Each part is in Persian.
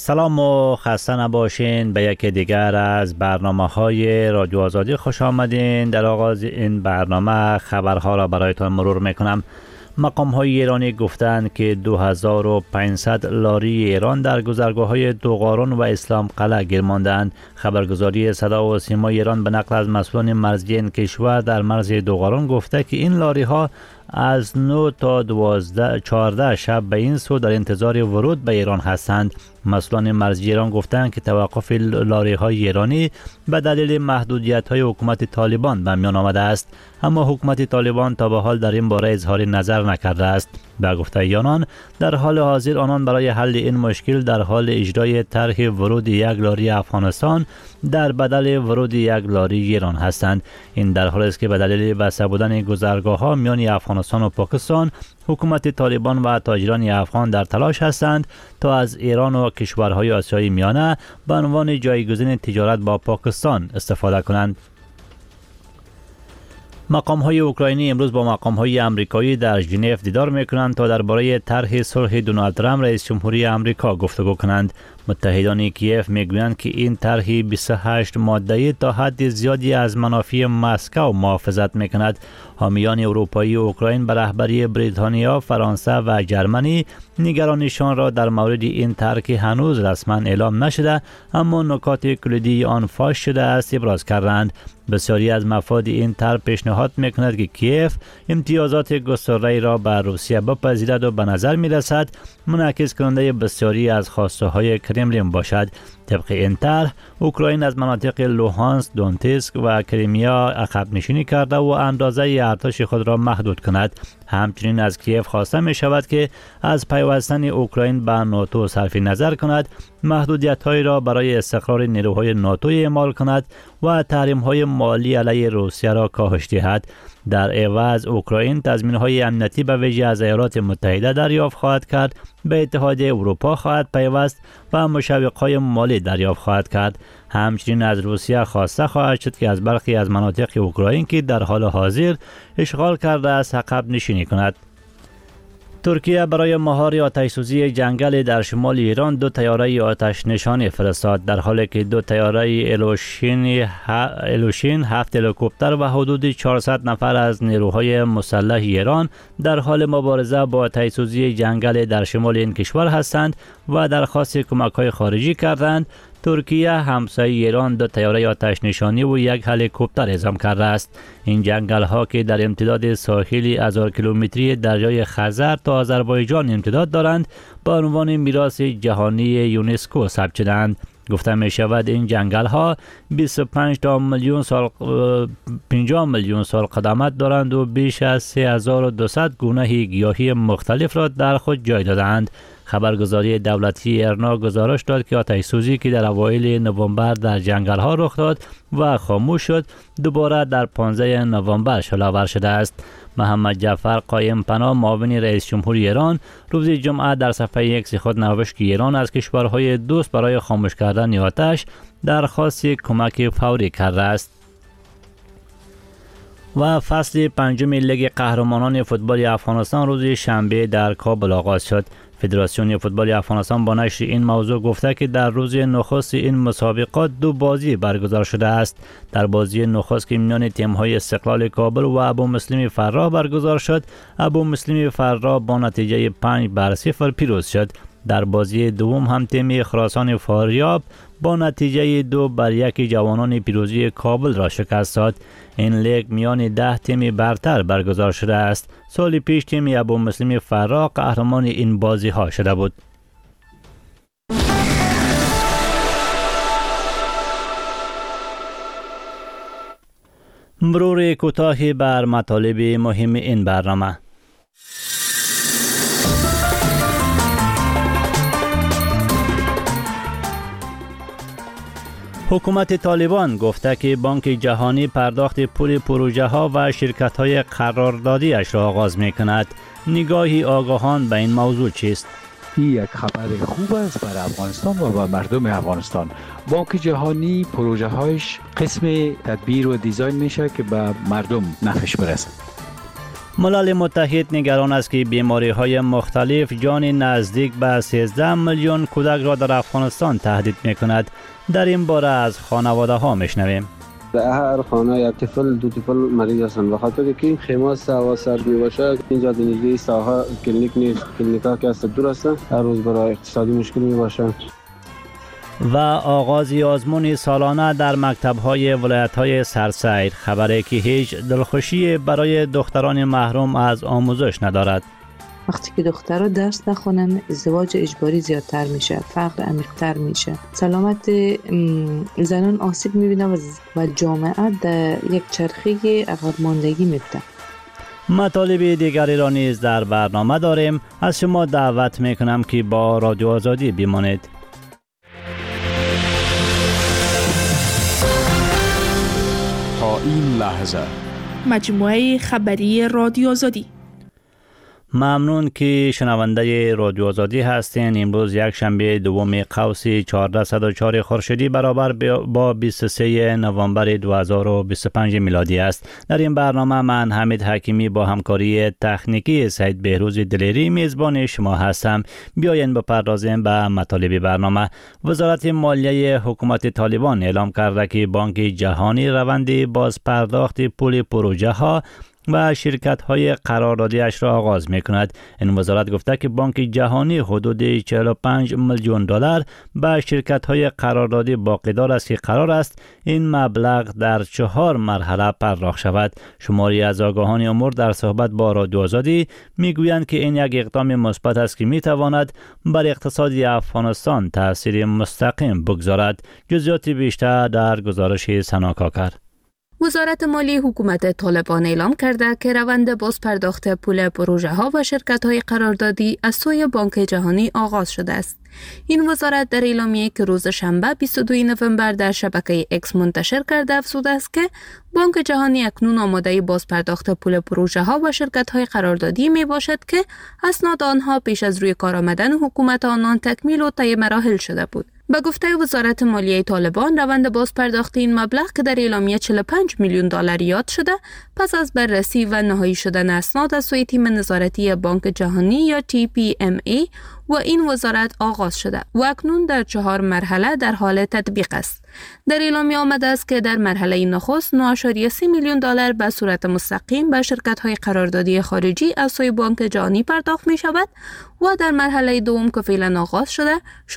سلام و خسته نباشین. به یکی دیگر از برنامه‌های رادیو آزادی خوش آمدین. در آغاز این برنامه خبرها را برایتان مرور میکنم. مقام‌های ایرانی گفتند که 2500 لاری ایران در گذرگاه‌های دوغاران و اسلام قلعه گیر ماندند. خبرگزاری صدا و سیما ایران به نقل از مسئولان مرزی این کشور در مرز دوغاران گفته که این لاری‌ها از 9 تا 14 شب به این سو در انتظار ورود به ایران هستند. مسئولان مرزی ایران گفتند که توقف لاری‌های ایرانی به دلیل محدودیت‌های حکومت طالبان به میان آمده است، اما حکومت طالبان تا به حال در این باره اظهار نظر نکرده است. به گفته آنان در حال حاضر آنان برای حل این مشکل در حال اجرای طرح ورود یک لاری افغانستان در بدل ورود یک لاری ایران هستند. این در حالی است که به دلیل بسته بودن گذرگاه‌ها میان افغانستان و پاکستان، حکومت طالبان و تاجران افغان در تلاش هستند تا از ایران و کشورهای آسیای میانه به عنوان جایگزین تجارت با پاکستان استفاده کنند. مقام‌های اوکراینی امروز با مقام‌های آمریکایی در ژنو دیدار می‌کنند تا درباره طرح صلح دونالد ترامپ رئیس جمهوری آمریکا گفتگو کنند. متحدان کیف میگویند که این طرح 28 ماده‌ای تا حد زیادی از منافع مسکو محافظت می‌کند. حامیان اروپایی و اوکراین به رهبری بریتانیا، فرانسه و جرمنی نگرانیشان را در مورد این طرح که هنوز رسما اعلام نشده اما نکات کلیدی آن فاش شده است ابراز کردند. بسیاری از مفاد این طرح پیشنهاد می‌کند که کیف امتیازات گسترده را به روسیه بپذیرد و به نظر می‌رسد منعکس کننده بسیاری از خواسته‌های کرملین باشد. طبق این طرح اوکراین از مناطق لوهانسک، دونتسک و کریمیا عقب نشینی کرده و اندازه ارتش خود را محدود کند. همچنین از کیف خواسته می شود که از پیوستن اوکراین به ناتو صرف نظر کند، محدودیت‌هایی را برای استقرار نیروهای ناتو اعمال کند و تحریم‌های مالی علیه روسیه را کاهش دهد. در عوض اوکراین تضمین‌های امنیتی به ویژه از ایالات متحده دریافت خواهد کرد، به اتحادیه اروپا خواهد پیوست و مشوق‌های مالی دریافت خواهد کرد. همچنین از روسیه خواسته خواهد شد که از برخی از مناطق اوکراین که در حال حاضر اشغال کرده است عقب نشینی کند. ترکیه برای مهار آتش‌سوزی جنگل در شمال ایران 2 طیاره آتش نشانی فرستاد، در حالی که 2 طیاره الوشین 7 هلیکوپتر و حدود 400 نفر از نیروهای مسلح ایران در حال مبارزه با آتش‌سوزی جنگل در شمال این کشور هستند و درخواست کمک‌های خارجی کردند. ترکیه همسایه ایران 2 طیاره آتش نشانی و 1 هلیکوپتر اعزام کرده است. این جنگل ها که در امتداد ساحلی 1000 کیلومتری دریای خزر تا آذربایجان امتداد دارند به عنوان میراث جهانی یونسکو ثبت شدند. گفته می شود این جنگل ها 25 میلیون سال قدامت دارند و بیش از 3200 گونه گیاهی مختلف را در خود جای دادند. خبرگزاری دولتی ارنا گزارش داد که آتش سوزی که در اوایل نوامبر در جنگل ها رخ داد و خاموش شد دوباره در 15 نوامبر شعله‌آور شده است. محمد جعفر قائم پناه معاون رئیس جمهوری ایران روز جمعه در صفحه X خود نوشت که ایران از کشورهای دوست برای خاموش کردن آتش درخواست کمک فوری کرده است. و فصل 5 لیگ قهرمانان فوتبال افغانستان روز شنبه در کابل آغاز شد. فدراسیون فوتبال افغانستان با نشر این موضوع گفته که در روز نخست این مسابقات 2 بازی برگزار شده است. در بازی نخست که میان تیم‌های استقلال کابل و ابو مسلم فراه برگزار شد، ابو مسلم فراه با نتیجه 5-0 پیروز شد. در بازی دوم هم تیم خراسان فاریاب با نتیجه 2-1 جوانان پیروزی کابل را شکست داد. این لیگ میان 10 تیم برتر برگزار شده است. سال پیش تیم ابو مسلم فراه قهرمان این بازی ها شده بود. مرور کوتاهی بر مطالب مهم این برنامه. حکومت طالبان گفته که بانک جهانی پرداخت پول پروژه ها و شرکت های قراردادی اش را آغاز می کند. نگاهی آگاهان به این موضوع چیست؟ این یک خبر خوب است برای افغانستان و برای مردم افغانستان. بانک جهانی پروژه هایش قسم تدبیر و دیزاین میشه که به مردم نفعش برسه. ملل متحد نگران است که بیماری‌های مختلف جان نزدیک به 13 میلیون کودک را در افغانستان تهدید می‌کند. در این باره از خانواده‌ها می‌شنویم. در هر خانه یک طفل دو طفل مریض هستند، بخاطر که خیمه هوا سردی باشه. اینجا دیگه ساحه کلینیک نیست، کلینیکا که است دور است، هر روز برای اقتصادی مشکل می باشه. و آغاز آزمون سالانه در مکتب‌های ولایت‌های سرسیر، خبری که هیچ دلخوشی برای دختران محروم از آموزش ندارد. وقتی که دخترها درس نخونن، ازدواج اجباری زیادتر میشه، فقر عمیق‌تر میشه، سلامت زنان آسیب میبینه و جامعه در یک چرخه عقب ماندگی میفته. مطالب دیگری را نیز در برنامه داریم. از شما دعوت میکنم که با رادیو آزادی بمانید. تا این لحظه مجموعه خبری رادیو آزادی. ممنون که شنونده رادیو آزادی هستین. امروز یک شنبه دوم قوس 1404 خورشیدی برابر با 23 نوامبر 2025 میلادی است. در این برنامه من حمید حکیمی با همکاری تکنیکی سید بهروز دلیری میزبان شما هستم. بیاین بپردازیم به مطالب برنامه. وزارت مالیه حکومت طالبان اعلام کرده که بانک جهانی روند بازپرداخت پول پروژه ها و شرکت‌های قراردادیش را آغاز می‌کند. این وزارت گفته که بانک جهانی حدود 45 میلیون دلار به شرکت‌های قراردادی باقیدار است که قرار است این مبلغ در 4 مرحله پرداخت شود. شماری از آگاهان امور در صحبت با رادیو آزادی می‌گویند که این یک اقدام مثبت است که می‌تواند بر اقتصاد افغانستان تأثیر مستقیم بگذارد. جزئیات بیشتر در گزارش سنا کاکر. وزارت مالیه حکومت طالبان اعلام کرده که روند بازپرداخت پول پروژه ها و شرکت های قراردادی از سوی بانک جهانی آغاز شده است. این وزارت در اعلامیه که روز شنبه 22 نوامبر در شبکه اکس منتشر کرده افزوده است که بانک جهانی اکنون آماده بازپرداخت پول پروژه ها و شرکت های قراردادی می باشد که اسناد آنها پیش از روی کار آمدن حکومت آنان تکمیل و طی مراحل شده بود. به گفته وزارت مالیه طالبان، روند بازپرداخت این مبلغ که در اعلامیه 45 میلیون دلار یاد شده، پس از بررسی و نهایی شدن اسناد از سوی تیم نظارتی بانک جهانی یا TPMA و این وزارت آغاز شده و اکنون در 4 مرحله در حال تطبیق است. در اعلامیه آمده است که در مرحله نخست 9.3 میلیون دلار به صورت مستقیم به شرکت‌های قراردادی خارجی از سوی بانک جهانی پرداخت می شود و در مرحله دوم که فعلا آغاز شده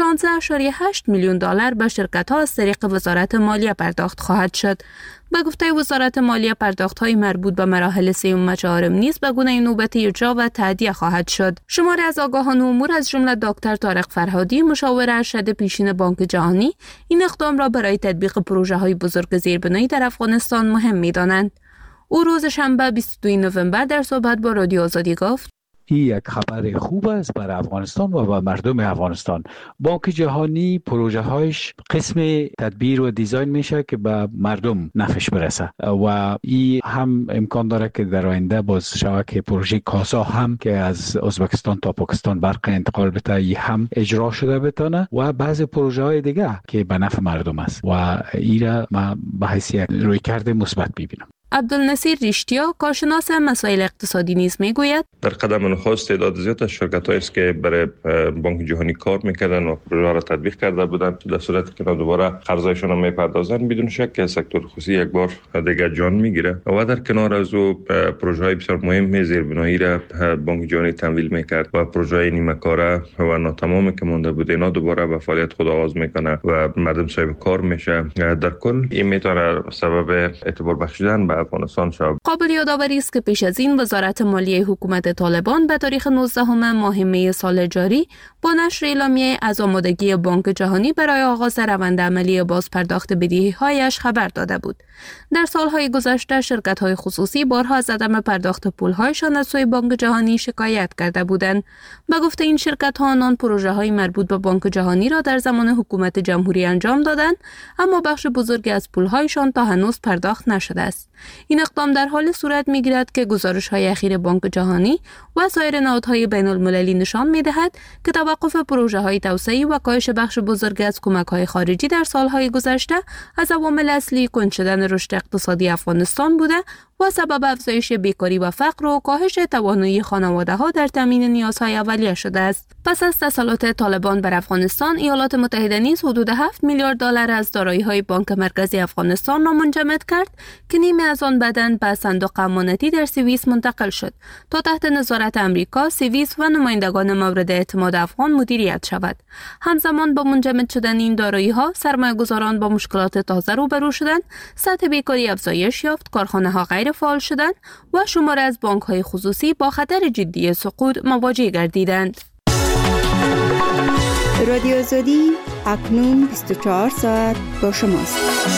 16.8 میلیون دلار به شرکت‌ها از طریق وزارت مالیه پرداخت خواهد شد. به گفته وزارت مالیه، پرداخت‌های مربوط به مراحل سوم و چهارم نیز به گونه نوبتی اجرا و تادیه خواهد شد. شماری از آگاهان امور از جمله دکتر طارق فرهادی، مشاور ارشد پیشین بانک جهانی، این اقدام را برای تطبیق پروژه‌های بزرگ زیربنایی در افغانستان مهم می‌دانند. او روز شنبه 22 نوامبر در صحبت با رادیو آزادی گفت: این یک خبر خوب است برای افغانستان و برای مردم افغانستان. بانک جهانی پروژه هایش قسم تدبیر و دیزاین میشه که به مردم نفعش برسه و این هم امکان داره که در آینده باز شود که پروژه کاسا هم که از ازبکستان تا پاکستان برق انتقال بده ای هم اجرا شده بتونه و بعضی پروژه های دیگه که به نفع مردم است و این را من به حیثیت رویکرد مثبت میبینم. عبدالنصیر ریشتیا، کارشناس مسائل اقتصادی نیز میگوید: در قدم نخست تعداد زیاد از شرکت‌هایی است که برای بانک جهانی کار میکردن و پروژه را تطبیق کرده بودند، در صورتی که دوباره قرضایشان را میپردازند بدون شک که سکتور خصوصی یک بار دیگر جان میگیره و در کنار از او پروژه‌های بسیار مهم زیربنایی را بانک جهانی تمویل میکرد و پروژه‌های نیمه کاره و ناتمامی که مونده بود اینا دوباره به فعالیت خود آغاز میکنه و مردم صاحب کار میشه. در کل این میتونه سبب اعتبار بخشیدن به افغانستان شد. قابل یادآوری است که پیش از این وزارت مالیه حکومت طالبان به تاریخ 19 ماه می سال جاری با نشر اعلامیه از آمادگی بانک جهانی برای آغاز روند عملی بازپرداخت بدهی‌هایش خبر داده بود. در سالهای گذشته شرکت‌های خصوصی بارها از عدم پرداخت پول‌هایشان از سوی بانک جهانی شکایت کرده بودند. به گفته این شرکت‌ها آنان پروژه‌های مربوط به بانک جهانی را در زمان حکومت جمهوری انجام دادند، اما بخش بزرگی از پول‌هایشان تا هنوز پرداخت نشده است. این اقدام در حال صورت می‌گیرد که گزارش‌های اخیر بانک جهانی و سایر نهادهای بین‌المللی نشان می‌دهد که توقف پروژه‌های توسعه‌ای و کاهش بخش بزرگی از کمک‌های خارجی در سالهای گذشته از عوامل اصلی کند شدن رشد اقتصادی افغانستان بوده و سبب افزایش بیکاری و فقر و کاهش توانایی خانواده‌ها در تامین نیازهای اولیه شده است. پس از تسلط طالبان بر افغانستان، ایالات متحده نیز حدود 7 میلیارد دلار از دارایی‌های بانک مرکزی افغانستان را منجمد کرد که نیمی از آن بعداً به صندوق امانتی در سوئیس منتقل شد تا تحت نظارت امریکا، سوئیس و نمایندگان مورد اعتماد افغان مدیریت شود. همزمان با منجمد شدن این دارایی‌ها، سرمایه‌گذاران با مشکلات تازه روبرو شدند، سطح بیکاری افزایش یافت، کارخانه‌ها غیر فعال شدند و شماری از بانک‌های خصوصی با خطر جدی سقوط مواجه گردیدند. رادیو آزادی اکنون 24 ساعت با شماست.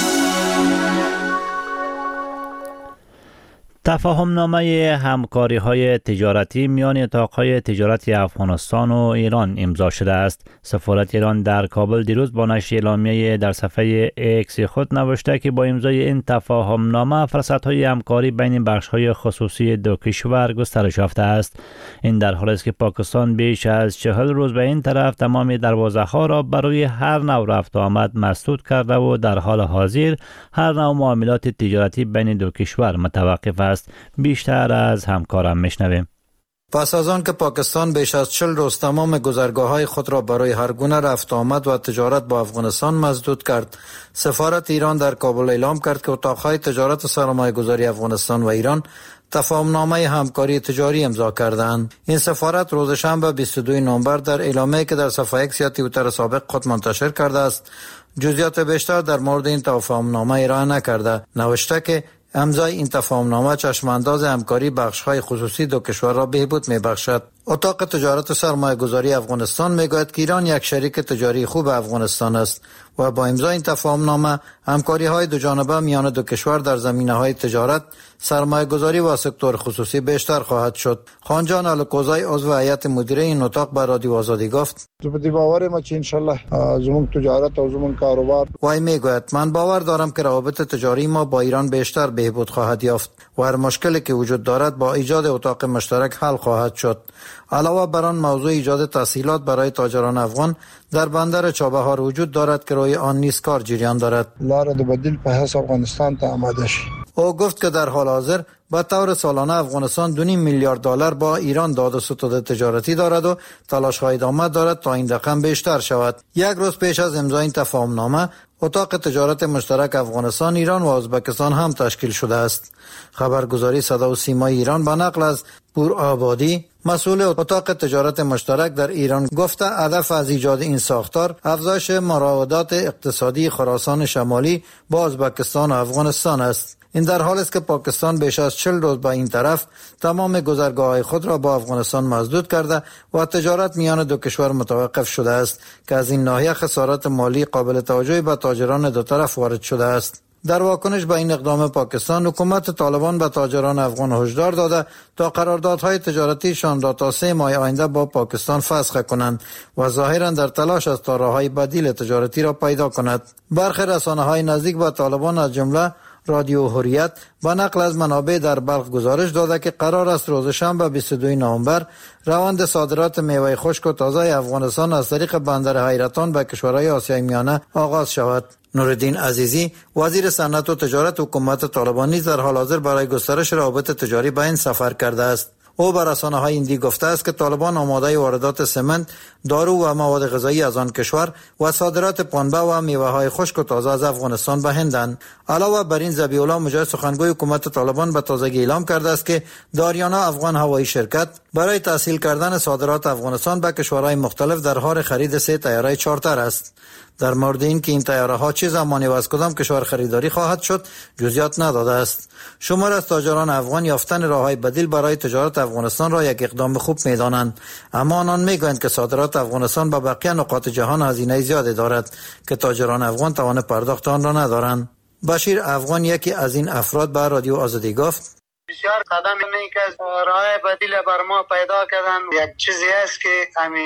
تفاهمنامه همکاری‌های تجارتی میان اتاق‌های تجارتی افغانستان و ایران امضا شده است. سفارت ایران در کابل دیروز با نشر اعلامیه در صفحه ایکس خود نوشته که با امضای این تفاهمنامه فرصت‌های همکاری بین بخش‌های خصوصی دو کشور گسترش یافته است. این در حالی است که پاکستان بیش از 40 روز به این طرف تمام دروازه‌ها را برای هر نوع رفت و آمد مسدود کرده و در حال حاضر هر نوع معاملات تجارتی بین دو کشور متوقف است. بیشتر از همکارم میشنویم. پس از آن که پاکستان بیش از 40 روز تمام گذرگاه‌های خود را برای هر گونه رفت آمد و تجارت با افغانستان مسدود کرد، سفارت ایران در کابل اعلام کرد که اتاق‌های تجارت و سرمایه‌گذاری افغانستان و ایران تفاهمنامه همکاری تجاری امضا کردند. این سفارت روز شنبه 22 نوامبر در اعلامیه‌ای که در صفحه ایکس یا توییتر سابق خود منتشر کرده است، جزئیات بیشتر در مورد این تفاهمنامه ارائه نکرده. نوشته که امضای این تفاهمنامه چشمانداز همکاری بخش‌های خصوصی دو کشور را بهبود می‌بخشد. اتاق تجارت و سرمایه‌گذاری افغانستان می‌گوید که ایران یک شریک تجاری خوب افغانستان است و با امضای این تفاهمنامه همکاری‌های دو جانبه میان دو کشور در زمینه‌های تجارت، سرمایه‌گذاری و سکتور خصوصی بیشتر خواهد شد. خانجان الکوزای عضو هیئت مدیره این اتاق به رادیو آزادی گفت: باورم است انشالله زمون تجارت و زمون کاروبار. وای میگوید من باور دارم که روابط تجاری ما با ایران بیشتر بهبود خواهد یافت و هر مشکلی که وجود دارد با ایجاد اتاق مشترک حل خواهد شد. علاوه بر آن موضوع ایجاد تسهیلات برای تاجران افغان در بندر چابهار وجود دارد که روی آن نیز کار جریان دارد. لار د بدیل په حساب افغانستان ته آماده شي. او گفت که در حال حاضر به طور سالانه افغانستان 2.5 میلیارد دلار با ایران داد و ستد تجارتی دارد و تلاش‌های ادامه دارد تا این رقم بیشتر شود. یک روز پیش از امضای این تفاهمنامه، اتاق تجارت مشترک افغانستان، ایران و ازبکستان هم تشکیل شده است. خبرگزاری صدا و سیمای ایران به نقل از پور آبادی، مسئول اتاق تجارت مشترک در ایران، گفته هدف از ایجاد این ساختار افزایش مراودات اقتصادی خراسان شمالی با ازبکستان و افغانستان است. این در حالی است که پاکستان بیش از 40 روز به این طرف تمام گذرگاه‌های خود را با افغانستان مسدود کرده و تجارت میان دو کشور متوقف شده است که از این ناحیه خسارات مالی قابل توجهی به تاجران دو طرف وارد شده است. در واکنش به این اقدام پاکستان، حکومت طالبان به تاجران افغان هشدار داده تا قراردادهای تجارتیشان را تا 3 ماه آینده با پاکستان فسخ کنند و ظاهرا در تلاش است تا راههای بدیل تجارتی را پیدا کند. برخی رسانه‌های نزدیک به طالبان از جمله رادیو حریت با نقل از منابع در بلخ گزارش داده که قرار است روز شنبه 22 نوامبر روند صادرات میوه خشک و تازه افغانستان از طریق بندر حیرتان به کشورهای آسیای میانه آغاز شود. نورالدین عزیزی، وزیر صنعت و تجارت حکومت طالبان، نیز در حال حاضر برای گسترش روابط تجاری به این سفر کرده است. او به رسانه‌های هندی گفته است که طالبان آماده واردات سمنت، دارو و مواد غذایی از آن کشور و صادرات پنبه و میوه‌های خشک و تازه از افغانستان به هندند. علاوه بر این، ذبیح الله مجاهد، سخنگوی حکومت طالبان، به تازگی اعلام کرده است که داریانا افغان هوایی شرکت برای تسهیل کردن صادرات افغانستان به کشورهای مختلف در حال خرید 3 طیاره چارتر است. در مورد این که این طیاره ها چه زمانی و از کدام کشور خریداری خواهد شد جزئیات نداده است. شمار از تاجران افغان یافتن راههای بدیل برای تجارت افغانستان را یک اقدام خوب می‌دانند، اما آنان می‌گویند که صادرات افغانستان به بقیه نقاط جهان هزینه زیادی دارد که تاجران افغان توان پرداخت آن را ندارند. بشیر افغان، یکی از این افراد، به رادیو آزادی گفت: بسیار قدم اینه که راه بدیل بر ما پیدا کردن. یک چیزی است که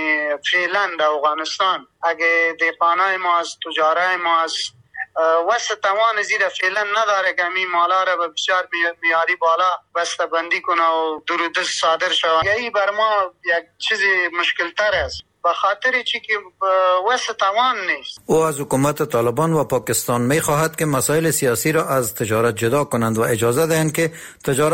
فعلا در افغانستان اگه دیپانای ما از تجارای ما از وسط توان زیر فعلا نداره که این مالا را به بسیار میاری بالا بسته بندی کنه و درودست صادر شود. یهی بر ما یک چیزی مشکل تر است. به خاطر چی که وسط توان نیست. او از حکومت طالبان و پاکستان می خواهد که مسائل سیاسی را از تجارت جدا کنند و اجازه دهند که تجارت